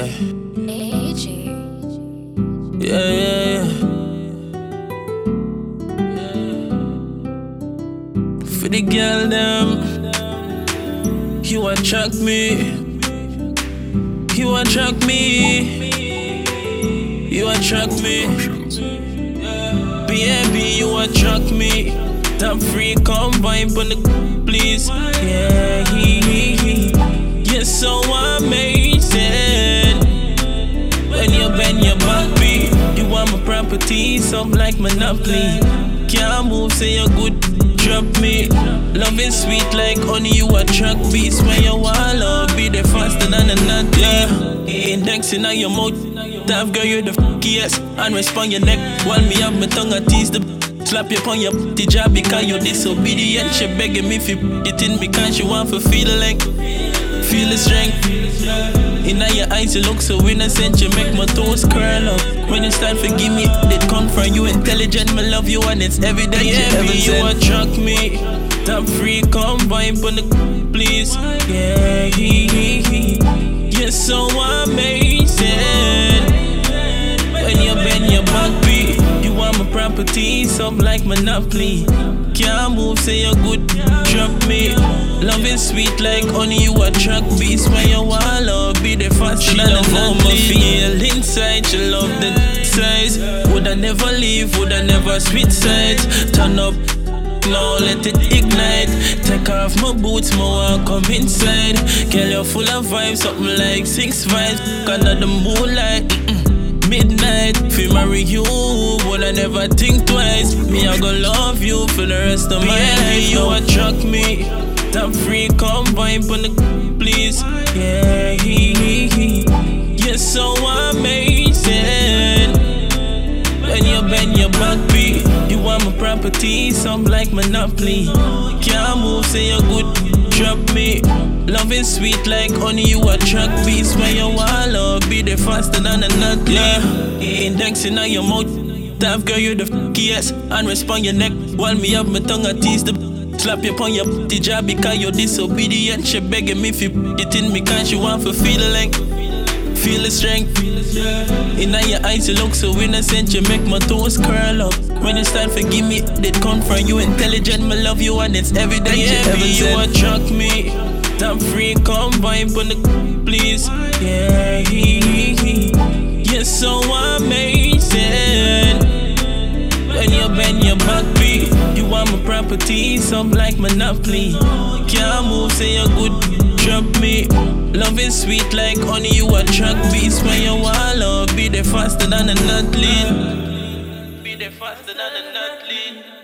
yeah. AG. Yeah. For the girl them, you attract me. You attract me. You attract me. Baby, you attract me. Top free, come vibe on the please. Yeah, you're so amazing. When you bend your back, beat, you want my property, something like Monopoly. Can't move, say you're good, drop me. Love is sweet like honey, you attract beats. When you want love, be there faster than a nut, yeah. Indexing on your mouth, tough girl, you're the yes. And respond your neck, while me have my tongue, I tease the slap you upon your putty job because you're disobedient. She begging me for it in because she want to feel the length, feel the strength. In your eyes you look so innocent, you make my toes curl up. When you start forgive me, they come from you intelligent, me love you and it's evident. Yeah, you attract me. Top free, come vibe on the please. Yeah, you're so amazing. When you bend your back, beat, you want my property, something like Monopoly. Can't move, say you're good, drop me. Love is sweet like honey, you attract beats. When you want love, be there faster than a nut. Feel inside, you love the size. Woulda never leave, woulda never switch sides. Turn up, now let it ignite. Take off my boots, my walk come inside. Girl, you're full of vibes, something like 6 vibes. Under the moonlight, midnight, feel marry you, would I never think twice. Me, I gon' love you for the rest of my life. You attract me. Top free, come vibe on the please. Yeah, you're so amazing. When you bend your back, beat, you want my property, something like Monopoly. Can't move, say you're good, drop me. Love is sweet like honey, you attract beats. When you want love, be there faster than a nut, yeah. Indexing on your mouth, tough girl, you're the yes. And respond your neck, while me have my tongue, I tease the slap you upon your putty job because you're disobedient. She begging me for it in me because she want to feel the length, feel the strength. In your eyes you look so innocent, you make my toes curl up. When you start forgive me, they come from you intelligent, me love you and it's evident. Yeah, you attract me. Top free, come vibe on the please. Yeah, you're so amazing. When you bend your back, beat, you want my property, something like Monopoly. Can't move, say you're good, drop me. Love is sweet like honey, you attract beats. When you want love, be there faster than a nut lead. Be there faster than a nut lead.